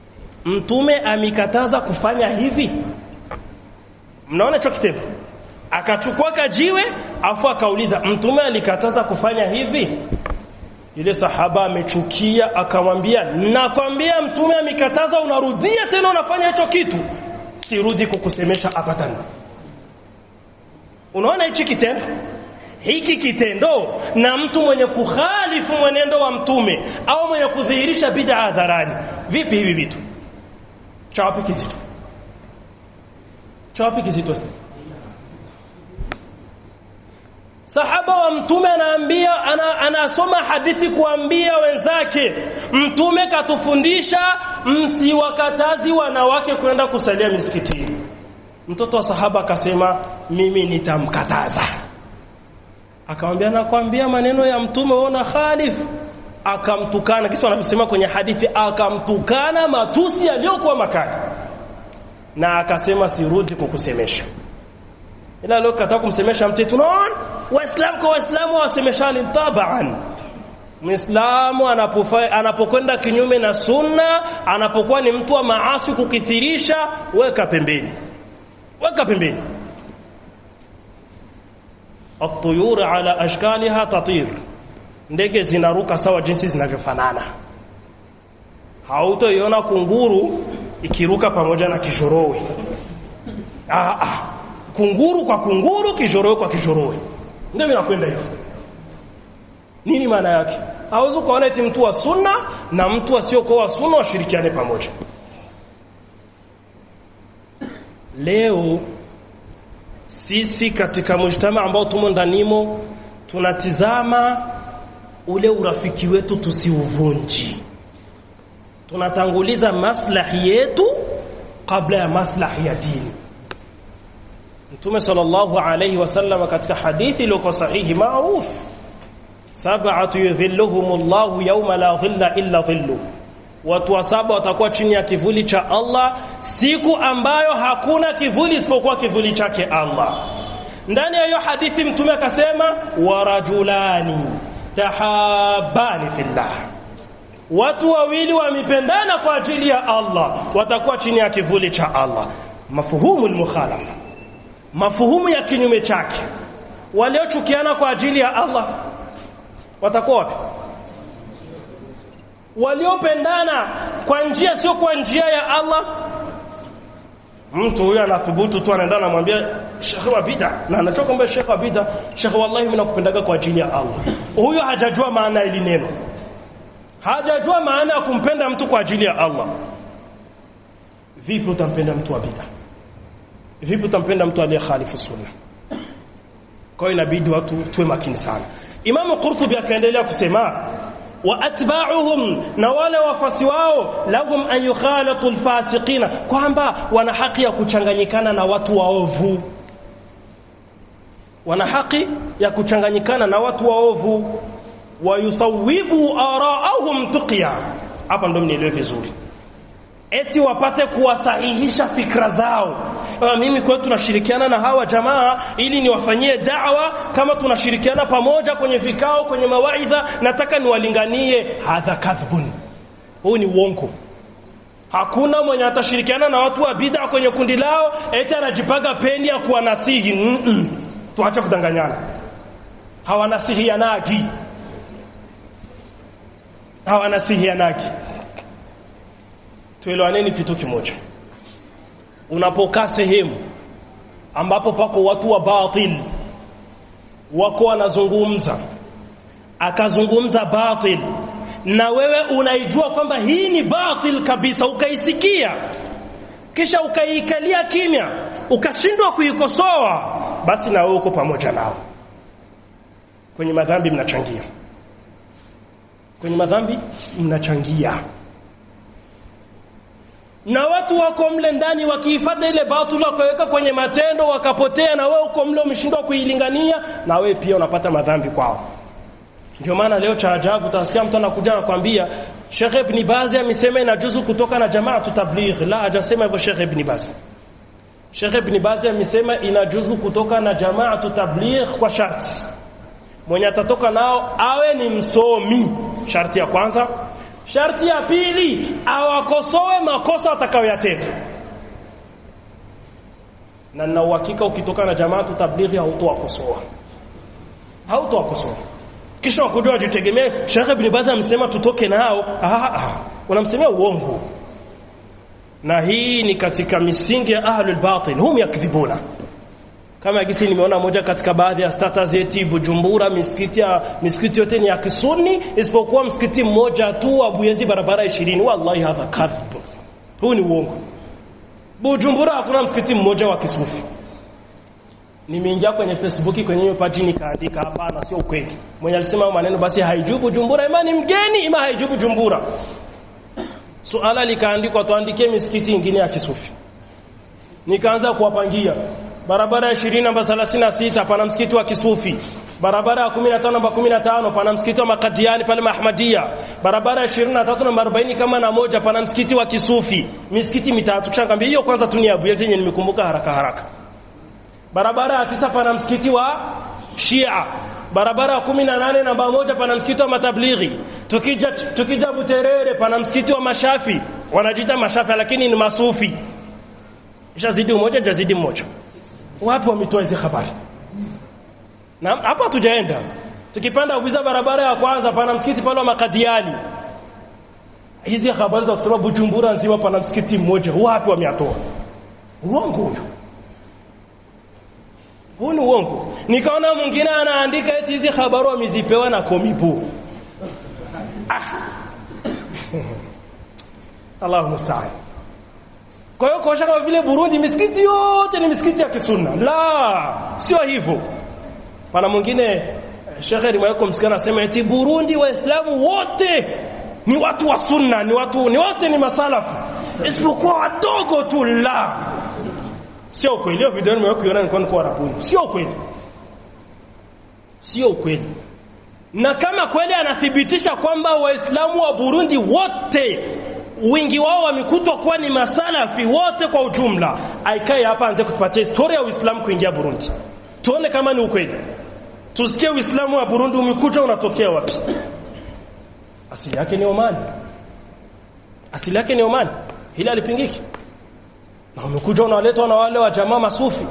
mtume amekataza kufanya hivi. Mnaona hicho kitendo? akachukua kajiwe afu akauliza mtume alikataza kufanya hivi. Yule sahaba amechukia akamwambia nakwambia mtume amekataza unarudia tena unafanya hicho kitu, sirudi kukusemesha abadan. Unaona hichi kitendo hiki kitendo na mtu mwenye kukhalifu mwenendo wa mtume au mwenye kudhihirisha bid'a hadharani, vipi hivi vitu? Chawapi kizito? Chawapi kizito? Sahaba wa mtume anaambia ana, anasoma hadithi kuambia wenzake mtume katufundisha msiwakatazi wanawake kwenda kusalia misikitini. Mtoto wa sahaba akasema mimi nitamkataza. Akamwambia nakwambia maneno ya mtume ona khalif. Akamtukana, kisa wanasema kwenye hadithi akamtukana matusi yaliyokuwa makali. Na akasema sirudi kukusemesha. Ila leo kataka kumsemesha mtu tunaona waislamu kwa waislamu wasemeshani tabaan. Muislamu anapofanya anapokwenda kinyume na sunna, anapokuwa ni mtu wa maasi kukithirisha, weka pembeni. Weka pembeni. At-tuyur ala ashkaliha tatir. Ndege zinaruka sawa jinsi zinavyofanana. Hautoiona kunguru ikiruka pamoja na kishorowe. Ah ah. Kunguru kwa kunguru, kishorowe kwa kishorowe. Ndio vinakwenda hivyo. Nini maana yake? Hauwezi kuona eti mtu wa sunna na mtu asiyokuwa wa sunna washirikiane pamoja. Leo sisi katika mujtama ambao tumo ndanimo tunatizama ule urafiki wetu tusiuvunji. Tunatanguliza maslahi yetu kabla ya maslahi ya dini. Mtume sallallahu alayhi wasallam katika hadithi iliyo sahihi maarufu, sab'atu yudhilluhumullahu yawma la dhilla illa dhillu, watu wa saba watakuwa chini ya kivuli cha Allah siku ambayo hakuna kivuli isipokuwa kivuli chake Allah. Ndani ya hiyo hadithi mtume akasema warajulani tahabani fillah, watu wawili wamependana kwa ajili ya Allah watakuwa chini ya kivuli cha Allah. Mafuhumu al-mukhalafa, mafuhumu ya kinyume chake. Waliochukiana kwa ajili ya Allah watakuwa wapi? Waliopendana kwa njia sio kwa njia ya Allah. Mtu huyo anathubutu tu anaenda anamwambia Sheikh wa bid'a na anachoka kwamba Sheikh wa bid'a, Sheikh wallahi mimi nakupendaga kwa ajili ya Allah. Huyo hajajua maana ile neno. Hajajua maana ya kumpenda mtu kwa ajili ya Allah. Vipi utampenda mtu wa bid'a? Vipi utampenda mtu aliye khalifu sunna? Kwa hiyo inabidi watu tuwe makini sana. Imam Qurtubi akaendelea kusema wa atba'uhum, na wale wafasi wao, lahum an yukhalatu alfasiqina, kwamba wana haki ya kuchanganyikana na watu waovu. Wana haki ya kuchanganyikana na watu waovu. Wa yusawibu ara'ahum tuqiya. Hapa ndio mnielewe vizuri. Eti wapate kuwasahihisha fikra zao. Uh, mimi kwa tunashirikiana na hawa jamaa ili niwafanyie da'wa, kama tunashirikiana pamoja kwenye vikao, kwenye mawaidha, nataka niwalinganie. Hadha kadhbun, huu ni uongo. Hakuna mwenye atashirikiana na watu wa bid'a kwenye kundi lao eti anajipaga pendi ya kuwanasihi. Mm -mm. Tuache kudanganyana. Hawanasihianagi. Hawanasihianagi. Tuelewaneni kitu kimoja. Unapokaa sehemu ambapo pako watu wa batil, wako wanazungumza, akazungumza batil, na wewe unaijua kwamba hii ni batil kabisa, ukaisikia kisha ukaikalia kimya, ukashindwa kuikosoa, basi na wewe uko pamoja nao kwenye madhambi, mnachangia kwenye madhambi, mnachangia. Na watu wako mle ndani wakiifuata ile batili wakaweka kwenye matendo wakapotea, na wewe uko mle umeshindwa kuilingania, na wewe pia unapata madhambi kwao. Ndio maana leo cha ajabu utasikia mtu anakuja anakuambia Sheikh Ibn Baz amesema inajuzu kutoka na jamaa tutabligh. La, hajasema hivyo Sheikh Ibn Baz. Sheikh Ibn Baz amesema inajuzu kutoka na jamaa tutabligh kwa sharti. Mwenye atatoka nao awe ni msomi, sharti ya kwanza. Sharti ya pili, awakosoe makosa atakayoyatenda. na na uhakika ukitoka na jamaa tablighi hautowakosoa hautowakosoa kisha wakujua wajitegemee. Sheikh Ibn Baz amesema tutoke nao, ah ah unamsemea uongo. Na hii ni katika misingi ya ahlul batil, hum yakdhibuna. Kama gisi nimeona moja katika baadhi ya status yetu Bujumbura, misikiti ya misikiti yote ni ya Kisunni isipokuwa msikiti mmoja tu wa Buyenzi barabara ishirini. Wallahi hadha kadhib, huu ni uongo. Bujumbura hakuna msikiti mmoja wa Kisufi. Nimeingia kwenye Facebook kwenye hiyo page nikaandika hapana, sio kweli. Mwenye alisema maneno basi haijui Bujumbura, imani mgeni ima haijui Bujumbura. Suala likaandikwa tuandikie misikiti ingine ya Kisufi. Nikaanza kuwapangia barabara ya ishirini namba thelathini na sita pana msikiti wa Kisufi, barabara ya kumi na tano namba kumi na tano pana msikiti wa Makadiani pale Mahmadia, barabara ya ishirini na tatu namba arobaini kama na moja pana msikiti wa Kisufi. Misikiti mitatu changambia hiyo kwanza tu ni Abu Yazid yenye nimekumbuka haraka haraka. Barabara ya tisa pana msikiti wa Shia, barabara ya kumi na nane namba moja pana msikiti wa Matablighi. Tukija tukija Buterere pana msikiti wa Mashafi, wanajiita Mashafi lakini ni Masufi. Jazidi mmoja jazidi mmoja. Wapi wametoa hizo habari? Na hapo hatujaenda. Tukipanda kuiza barabara ya kwanza pana msikiti pale wa Makadiani. Hizi habari za kusema Bujumbura nzima pana msikiti mmoja, wapi wameatoa? Uongo huo. Huu ni uongo. Nikaona mwingine anaandika eti hizi habari wamezipewa na Komipo. Ah. Allahu musta'an. Kwa hiyo kwa kama vile Burundi misikiti yote ni misikiti ya Kisunna. La, sio hivyo. Pana mwingine Sheikh Rimwako msikana anasema eti Burundi waislamu wote ni watu wa sunna, ni watu ni wote ni masalafu. Isipokuwa wadogo tu. La. Sio kweli. Hiyo video nimekuiona nilikuwa kwa Arabuni. Sio kweli. Sio kweli. Na kama kweli anathibitisha kwamba waislamu wa Burundi wote wingi wao wamekutwa kuwa ni masalafi wote kwa ujumla, aikae hapa anze kutupatia historia ya Uislamu kuingia Burundi. Tuone kama ni ukweli. Tusikie Uislamu wa Burundi umekuja unatokea wapi? Asili yake ni Oman. Asili yake ni Oman. Hili alipingiki. Na umekuja unaletwa na wale wa jamaa masufi.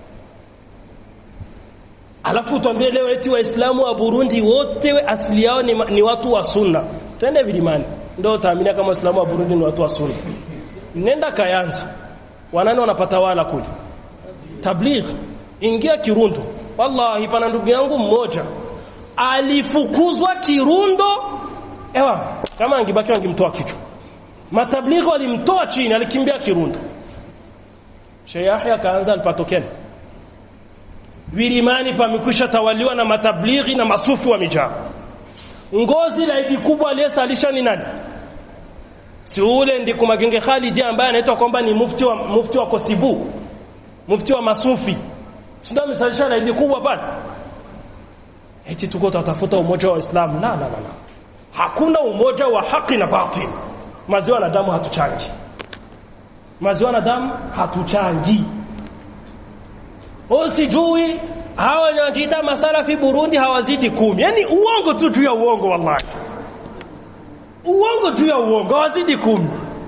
Alafu tuambie leo eti waislamu wa Burundi wote asili yao ni, ni watu wa sunna. Twende vilimani. Ndio utaamini kama waislamu wa Burundi ni watu wa sunna. Nenda Kayanza. Wanani wanapata wala kule? Tabligh. Ingia Kirundo. Wallahi pana ndugu yangu mmoja alifukuzwa Kirundo. Ewa, kama angebaki wangemtoa kichwa. Matablighi walimtoa chini, alikimbia Kirundo. Sheikh Yahya kaanza alipatokeni. Vilimani pamekwisha tawaliwa na matablighi na masufi wa mijaa. Ngozi la idi kubwa aliyesalisha ni nani? Si ule ndiko Magenge Khalid ambaye anaitwa kwamba ni mufti wa mufti wa Kosibu, mufti wa masufi. Sio msalisha la idi kubwa pale. Eti tuko tutafuta umoja wa Uislamu. La la la. Hakuna umoja wa haki na batili. Maziwa na damu hatuchangi. Maziwa na damu hatuchangi. Usijui hawa wanajiita masalafi Burundi hawazidi kumi. Yaani uongo tu juu ya uongo wallahi. Uongo juu ya uongo hawazidi kumi.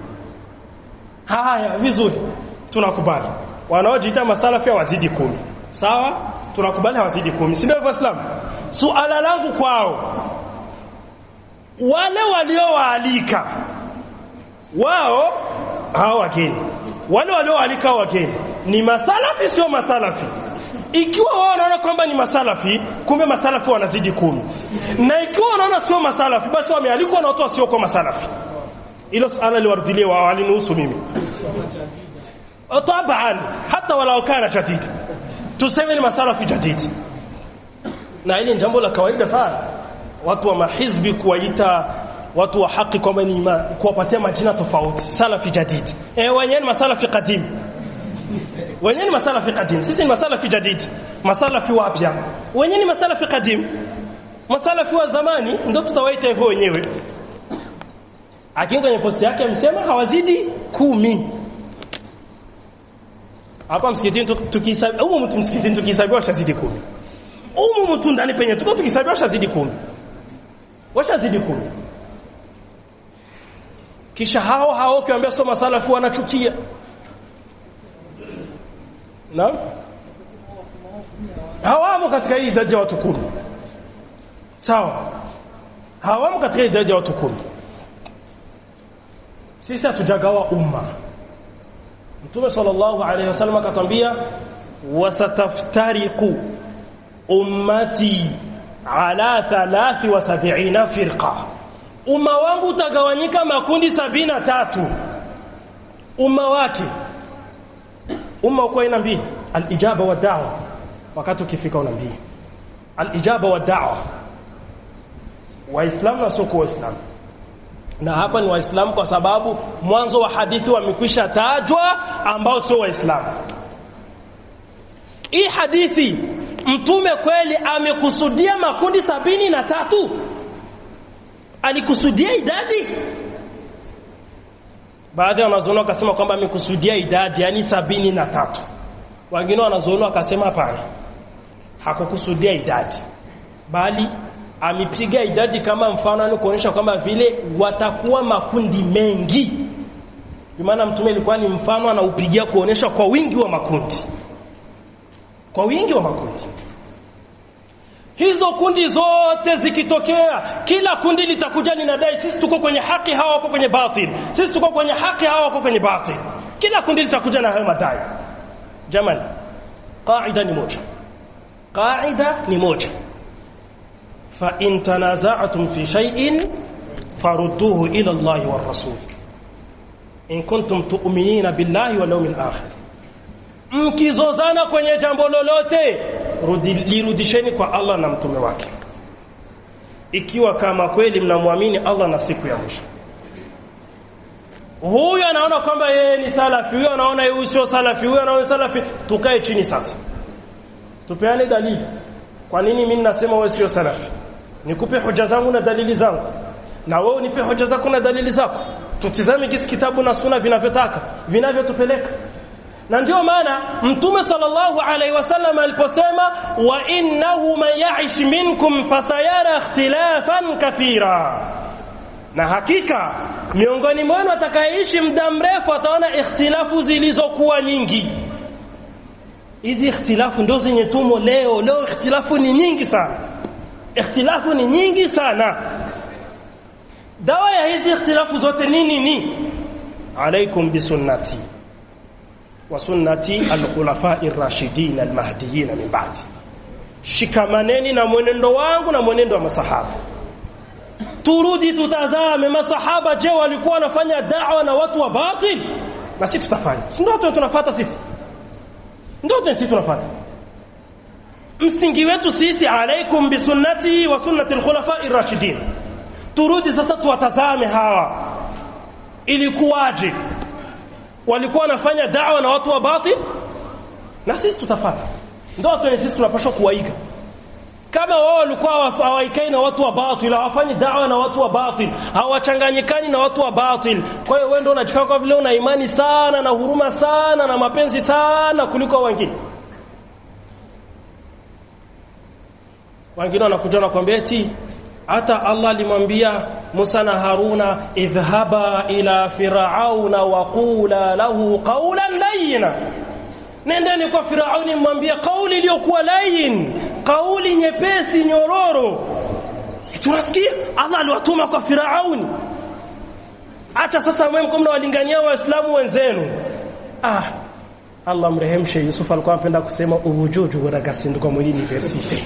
Haya vizuri. Tunakubali. Wanaojiita masalafi hawazidi kumi. Sawa? Tunakubali hawazidi kumi. Si ndio Waislamu? Suala langu kwao, wale waliowaalika wao hao wageni, wale waliowaalika wageni ni masalafi sio masalafi? Ikiwa wao wanaona kwamba ni masalafi, kumbe masalafi wanazidi kumi. Na ikiwa wanaona sio masalafi, basi wamealikwa na watu wasio kwa masalafi. Hilo suala liwarudilie wao, alinihusu mimi. Taban hata walau kana jadidi, tuseme ni masalafi jadidi. Na hili ni jambo la kawaida sana watu wa mahizbi kuwaita watu wa haki kwamba ni kuwapatia majina tofauti. Salafi jadidi, eh wenyewe ni masalafi qadim, wenyewe ni masalafi qadim. Sisi ni masalafi jadidi, masalafi wapya. Wenyewe ni masalafi qadim, masalafi wa zamani ndio tutawaita hivyo wenyewe. Lakini kwenye post yake amesema hawazidi kumi. Hapa msikitini tukihesabu, au mtu msikitini tukihesabu washazidi kumi. Umu mtu ndani penye tuko tukihesabu washazidi kumi. Washazidi kumi. Kisha hao hao kiambia soma salafi wanachukia. Naam, hawamo katika hii idadi ya watu kumi. Sawa, hawamo katika hii idadi ya watu kumi. Sisi hatujagawa umma. Mtume sallallahu alayhi wasallam akatwambia wasataftariqu ummati ala thalathi wa sab'ina firqa, umma wangu utagawanyika makundi sabini na tatu. Umma wake umma uko ina mbili, al-ijaba wa da'wa. Wakati ukifika unabii al-ijaba wa da'wa, waislamu na sio waislamu. Na hapa ni waislamu kwa sababu mwanzo wa hadithi wamekwisha tajwa ambao sio waislamu. Hii hadithi mtume kweli amekusudia makundi sabini na tatu? Alikusudia idadi? Baadhi ya wanazuoni wakasema kwamba amekusudia idadi, yani sabini na tatu. Wengine wanazuoni wakasema hapana, hakukusudia idadi, bali amepiga idadi kama mfano ni kuonyesha kwamba vile watakuwa makundi mengi. Kwa maana mtume alikuwa ni mfano anaupigia kuonyesha kwa wingi wa makundi. Kwa wingi wa makundi. Hizo kundi zote zikitokea, kila kundi litakuja linadai sisi tuko kwenye haki, hawa wako kwenye batil. Sisi tuko kwenye haki, hawa wako kwenye batil. Kila kundi litakuja na hayo madai. Jamani, qaida ni moja. Qaida ni moja. Fa in tanaza'tum fi shay'in farudduhu ila Allah wa rasul in kuntum tu'minina billahi wal yawmil akhir. Mkizozana kwenye jambo lolote, lirudisheni kwa Allah na mtume wake, ikiwa kama kweli mnamwamini Allah na siku ya mwisho. Huyu anaona kwamba yeye ni salafi, huyu anaona yeye sio salafi, huyu anaona salafi. Tukae chini sasa, tupeane dalili. Kwa nini mimi nasema wewe sio salafi? Nikupe hoja zangu na dalili zangu, na wewe unipe hoja zako na dalili zako. Tutizame kisi kitabu na sunna vinavyotaka, vinavyotupeleka. Na ndio maana Mtume sallallahu alaihi wasallam aliposema wa innahu man ya'ish minkum fasayara ikhtilafan kathira, na hakika miongoni mwenu atakayeishi muda mrefu ataona ikhtilafu zilizokuwa nyingi. Hizi ikhtilafu ndio zenye tumo leo. Leo ikhtilafu ni nyingi sana. Ikhtilafu ni nyingi sana. Dawa ya hizi ikhtilafu zote nini ni? Alaikum bisunnati wa sunnati al-khulafa'i ar-rashidin al-mahdiyyin min ba'di. Shikamaneni na mwenendo wangu na mwenendo wa masahaba. Turudi tutazame masahaba, je, walikuwa wanafanya da'wa na watu wa batil? Na sisi tutafanya. Ndio tunafuata sisi. Ndio sisi tunafuata. Msingi wetu sisi alaikum bisunnati wa sunnati al-khulafa'i ar-rashidin. Turudi sasa tuwatazame hawa. Ilikuwaje? Walikuwa wanafanya da'wa na watu wa batil? Na sisi tutafuata. Ndio tu sisi tunapaswa kuwaiga. Kama wao walikuwa hawaikai na watu wa batil, hawafanyi da'wa na watu wa batil, hawachanganyikani na watu wa batil, kwa hiyo wewe ndio unajikaa kwa vile una imani sana na huruma sana na mapenzi sana kuliko wengine. Wengine wanakuja na kwambia eti hata Allah alimwambia Musa na Haruna idhhaba ila fir'auna wa qula lahu qawlan layyina, nendeni kwa Firauni mwambie kauli iliyokuwa layin, kauli nyepesi nyororo. Tunasikia Allah aliwatuma kwa Firauni. Acha sasa wewe mko mnawalingania waislamu wenzenu. Ah, Allah mrehemshe Yusuf alikuwa anapenda kusema uvujuju wanagasindwa mwili university.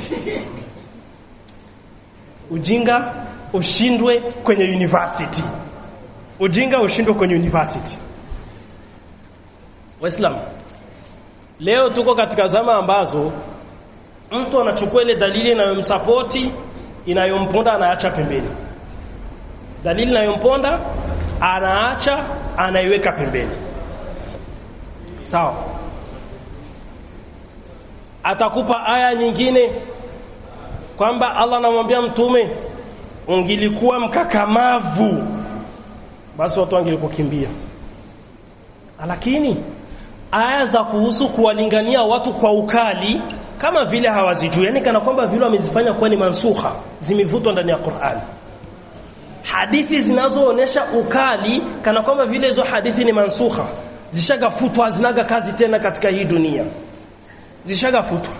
Ujinga ushindwe kwenye university. Ujinga ushindwe kwenye university. Waislamu, leo tuko katika zama ambazo mtu anachukua ile dalili inayomsapoti, inayomponda anaacha pembeni. Dalili inayomponda anaacha, anaiweka pembeni. Sawa. Atakupa aya nyingine kwamba Allah anamwambia mtume ungilikuwa mkakamavu basi watu wangilikukimbia. Lakini aya za kuhusu kuwalingania watu kwa ukali kama vile hawazijui, yani kana kwamba vile wamezifanya kuwa ni mansukha, zimevutwa ndani ya Qur'an. Hadithi zinazoonesha ukali kana kwamba vile hizo hadithi ni mansukha, zishagafutwa, hazinaga kazi tena katika hii dunia. zishagafutwa.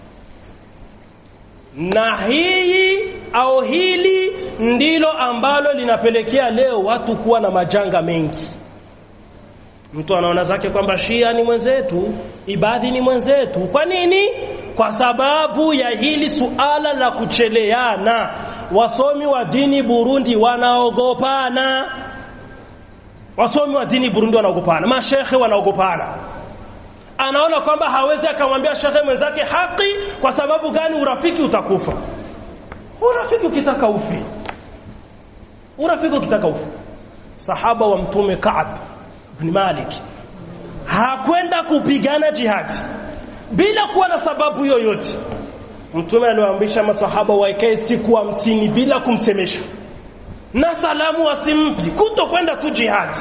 Na hii au hili ndilo ambalo linapelekea leo watu kuwa na majanga mengi. Mtu anaona zake kwamba Shia ni mwenzetu, Ibadi ni mwenzetu. Kwa nini? Kwa sababu ya hili suala la kucheleana. Wasomi wa dini Burundi wanaogopana. Wasomi wa dini Burundi wanaogopana, mashekhe wanaogopana. Anaona kwamba hawezi akamwambia shekhe mwenzake haki. Kwa sababu gani? Urafiki utakufa. Urafiki ukitaka ufi. Urafiki ukitaka ufi. Sahaba wa Mtume Ka'b ibn Malik hakwenda kupigana jihad bila kuwa na sababu yoyote. Mtume aliwaamrisha masahaba waikae siku hamsini bila kumsemesha, na salamu wasimpi, kuto kwenda tu jihad.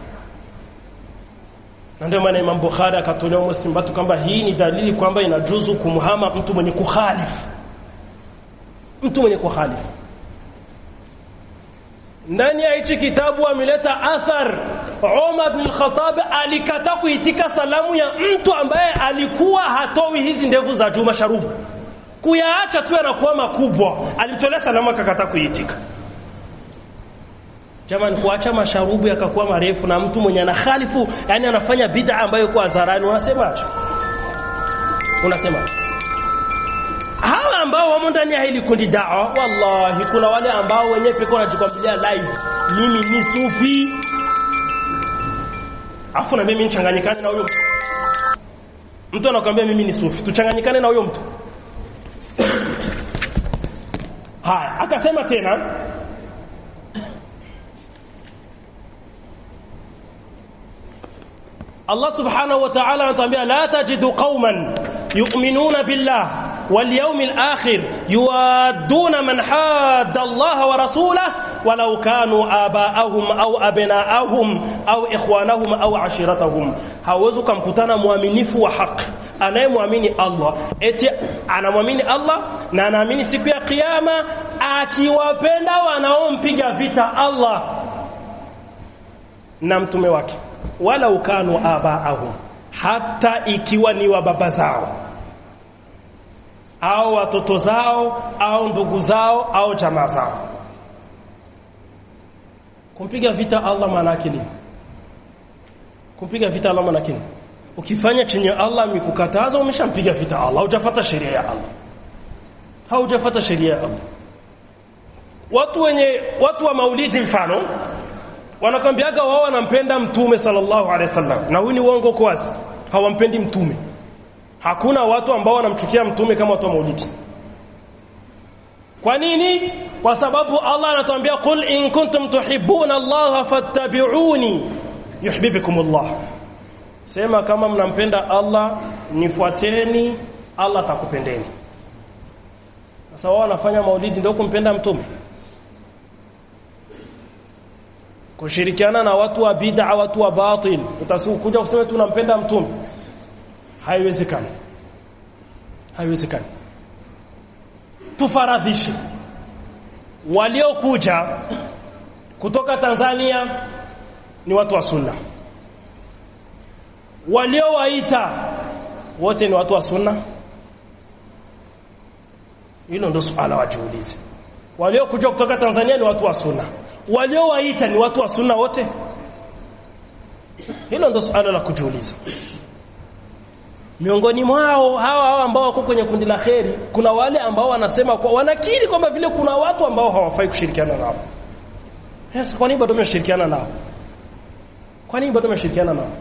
Na ndio maana Imam Bukhari akatolea Muslim batu kwamba hii ni dalili kwamba inajuzu kumhama mtu mwenye kukhalifu. Mtu mwenye kukhalifu. Ndani ya hichi kitabu ameleta athar Umar bin Khattab alikataa kuitika salamu ya mtu ambaye alikuwa hatoi hizi ndevu za Juma Sharubu. Kuyaacha tu yanakuwa makubwa. Alimtolea salamu akakataa kuitika. Jamani, kuacha masharubu yakakuwa marefu na mtu mwenye anakhalifu, yani anafanya bid'a ambayo kwa hadharani, unasemaje? Unasemaje? Hawa ambao wamo ndani ya hili kundi dawa, wallahi kuna wale ambao wenyewe pekao wanajikwambia live, mimi ni sufi. Afu na mimi nichanganyikane na huyo mtu. Mtu anakuambia mimi ni sufi, tuchanganyikane na huyo mtu. Haya, akasema tena Allah subhanahu wa ta'ala anatuambia la tajidu qauman yu'minuna billah wal yawmil akhir yuwadduna man hadda Allah wa rasulahu walau kanu abaahum au abnaahum au ikhwanahum au ashiratahum. Hawezi kumkutana muaminifu wa haki anayemwamini Allah, eti anamwamini Allah na anaamini siku ya kiyama, akiwapenda wanaompiga vita Allah na mtume wake, walau kanu abaahum, hata ikiwa ni wa baba zao au watoto zao au ndugu zao au jamaa zao. Kumpiga vita Allah maana yake nini? Kumpiga vita Allah maana yake nini? Ukifanya chenye Allah amekukataza umeshampiga vita Allah, hujafuata sheria ya Allah. Haujafuata sheria ya Allah. Watu wenye watu wa maulidi mfano wanakwambiaga wao wanampenda mtume sallallahu alaihi wasallam, na huyu ni uongo kwa wazi. Hawampendi mtume. Hakuna watu ambao wanamchukia mtume kama watu wa maulidi. Kwa nini? Kwa sababu Allah anatuambia qul in kuntum tuhibbuna Allah fattabi'uni yuhibbukumullah. Sema kama mnampenda Allah nifuateni, Allah atakupendeni. Sasa wao wanafanya maulidi ndio kumpenda mtume. Kushirikiana na watu wa bid'a, watu wa batil, utasukuja kusema tunampenda mtume. Haiwezekani. Haiwezekani. Tufaradhishe waliokuja kutoka Tanzania ni watu wa sunna, waliowaita wote ni watu wa sunna. Hilo ndio swala wajiulize. Waliokuja kutoka Tanzania ni watu wa sunna, waliowaita ni watu wa sunna wote? Hilo ndio swala la kujiuliza. Miongoni mwao hawa hawa ambao wako kwenye kundi la kheri, kuna wale ambao wanasema kwa wanakiri kwamba vile kuna watu ambao hawafai kushirikiana nao. Yes, kwa nini bado tunashirikiana nao? Kwa nini bado tunashirikiana nao?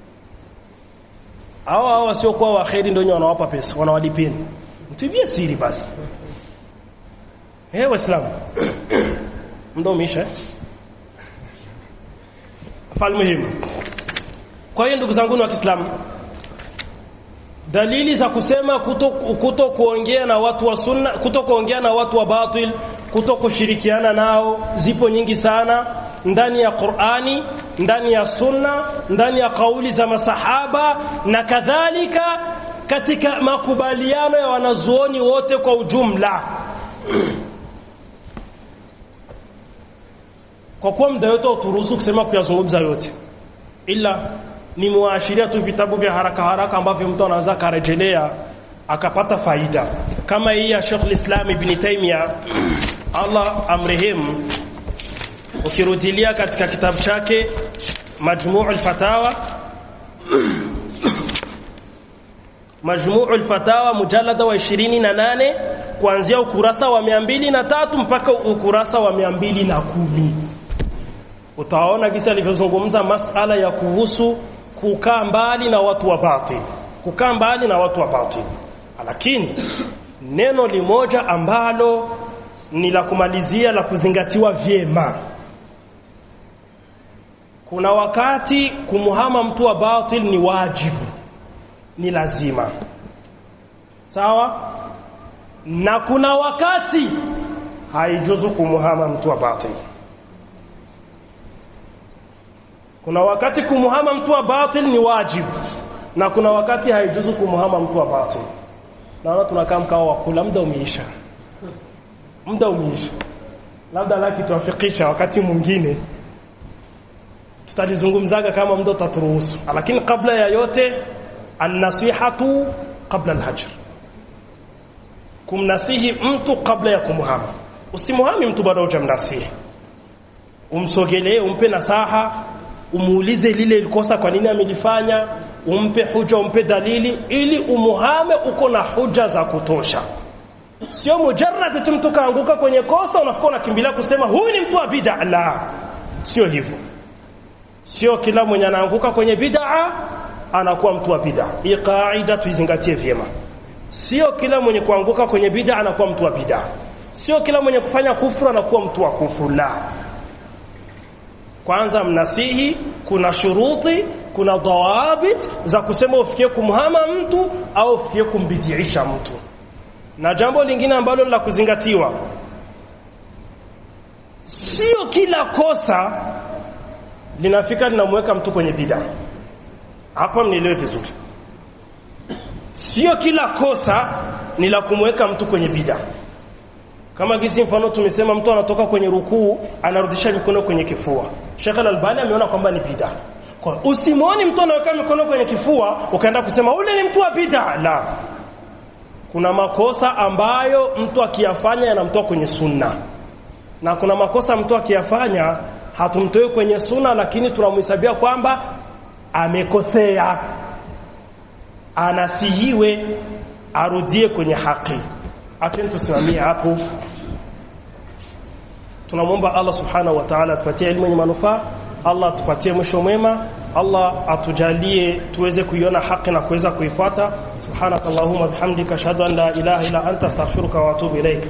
Hawa hawa sio kwa wa kheri ndio wanawapa pesa, wanawalipeni. Mtibie siri basi. Eh, Waislamu. Ndio misha. Afal muhimu. Kwa hiyo ndugu zangu wa Kiislamu, dalili za kusema kuto, kuto kuongea na watu wa sunna, kuto kuongea na watu wa batil, kuto kushirikiana nao zipo nyingi sana ndani ya Qur'ani, ndani ya sunna, ndani ya kauli za masahaba na kadhalika katika makubaliano ya wanazuoni wote kwa ujumla. Kwa kuwa muda wote uturuhusu kusema kuyazungumza yote, ila ni muashiria tu vitabu vya haraka haraka ambavyo mtu anaweza karejelea akapata faida kama hii ya Sheikh al-Islam Ibn Taymiyyah Allah amrehemu. Ukirudilia katika kitabu chake Majmu' al-Fatawa Majmu' al-Fatawa mujallada wa ishirini na nane kuanzia ukurasa wa mia mbili na tatu mpaka ukurasa wa mia mbili na kumi utaona kisa alivyozungumza masala ya kuhusu kukaa mbali na watu wa batil, kukaa mbali na watu wa batil. Lakini neno limoja ambalo ni la kumalizia la kuzingatiwa vyema, kuna wakati kumuhama mtu wa batil ni wajibu, ni lazima, sawa, na kuna wakati haijuzu kumuhama mtu wa batil. Kuna wakati kumuhama mtu wa batil ni wajibu, na kuna wakati haijuzu kumuhama mtu wa batil. Naona tunakaa mkao wa kula, muda umeisha. Muda umeisha. Labda laki tuafikisha wakati mwingine. Tutalizungumzaga kama muda utaturuhusu. Lakini kabla ya yote, an-nasihatu qabla al-hajr. Kumnasihi mtu kabla ya kumuhama. Usimuhami mtu bado hujamnasihi. Umsogelee, umpe nasaha, umuulize lile kosa kwa nini amelifanya, umpe hoja, umpe dalili ili umuhame uko na hoja za kutosha. Sio mujarrad tu mtu kaanguka kwenye kosa unafikiri unakimbilia kusema huyu ni mtu wa bid'a. La, sio hivyo. Sio kila mwenye anaanguka kwenye bid'a anakuwa mtu wa bid'a. Hii kaida tuizingatie vyema. Sio kila mwenye kuanguka kwenye bid'a anakuwa mtu wa bid'a. Sio kila mwenye kufanya kufuru anakuwa mtu wa kufuru. La. Kwanza mnasihi, kuna shuruti, kuna dawabit za kusema ufikie kumhama mtu au ufikie kumbidiisha mtu. Na jambo lingine ambalo la kuzingatiwa, sio kila kosa linafika linamweka mtu kwenye bid'a. Hapa mnielewe vizuri. Sio kila kosa ni la kumweka mtu kwenye bid'a. Kama gisi mfano tumesema mtu anatoka kwenye rukuu anarudisha mikono kwenye kifua. Sheikh Al-Albani ameona kwamba ni bid'a. Kwa usimuone mtu anaweka mikono kwenye kifua ukaenda kusema ule ni mtu wa bid'a. La. Kuna makosa ambayo mtu akiyafanya yanamtoa kwenye sunna. Na kuna makosa mtu akiyafanya hatumtoi kwenye sunna, lakini tunamhesabia kwamba amekosea. Anasihiwe arudie kwenye haki. Acha tusimamie hapo. Tunamwomba Allah subhanahu wa ta'ala atupatie elimu yenye manufaa, Allah atupatie mwisho mwema, Allah atujalie tuweze kuiona haki na kuweza kuifuata. Subhanakallahumma bihamdika ashhadu an la ilaha illa anta astaghfiruka wa atubu ilaik.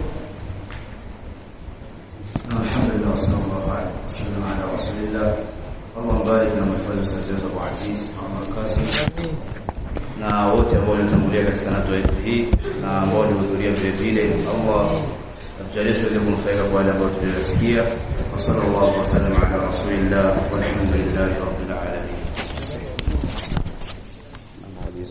Alhamdulillah, sallallahu alayhi wa sallam ala rasulillah. Allah mbarik na mfadhili Ustaz Abu Aziz Muhammad Qasim na wote ambao walitangulia katika ndoa yetu hii na ambao walihudhuria vile vile. Allah ajalie tuweze kunufaika kwa wale ambao tulisikia. Sallallahu alayhi wa sallam ala rasulillah walhamdulillahi rabbil alamin.